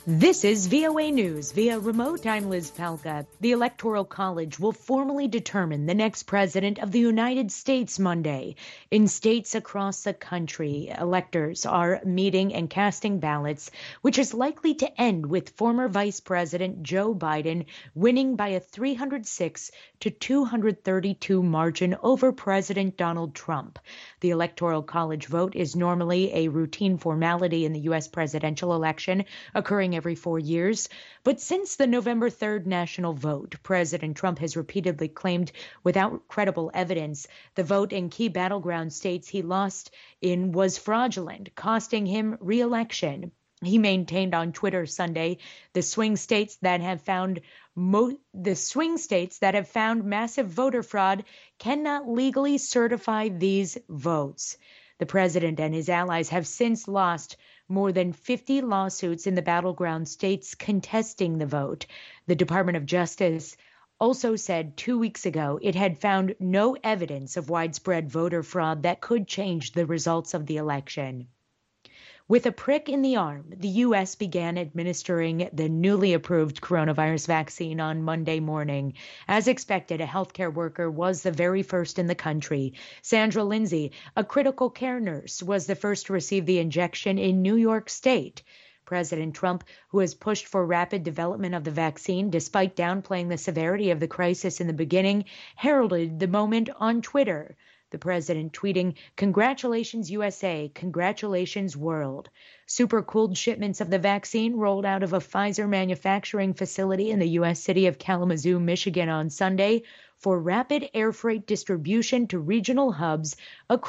This is VOA News. Via remote, I'm Liz Palka. The Electoral College will formally determine the next president of the United States Monday. In states across the country, electors are meeting and casting ballots, which is likely to end with former Vice President Joe Biden winning by a 306 to 232 margin over President Donald Trump. The Electoral College vote is normally a routine formality in the U.S. presidential election, occurring every 4 years. But since the November 3rd national vote, President Trump has repeatedly claimed without credible evidence the vote in key battleground states he lost in was fraudulent, costing him re-election. He maintained on Twitter Sunday the swing states that have found massive voter fraud cannot legally certify these votes. The president and his allies have since lost more than 50 lawsuits in the battleground states contesting the vote. The Department of Justice also said 2 weeks ago it had found no evidence of widespread voter fraud that could change the results of the election. With a prick in the arm, the U.S. began administering the newly approved coronavirus vaccine on Monday morning. As expected, a healthcare worker was the very first in the country. Sandra Lindsay, a critical care nurse, was the first to receive the injection in New York State. President Trump, who has pushed for rapid development of the vaccine despite downplaying the severity of the crisis in the beginning, heralded the moment on Twitter. The president tweeting, "Congratulations, USA. Congratulations, world." Super-cooled shipments of the vaccine rolled out of a Pfizer manufacturing facility in the U.S. city of Kalamazoo, Michigan on Sunday for rapid air freight distribution to regional hubs across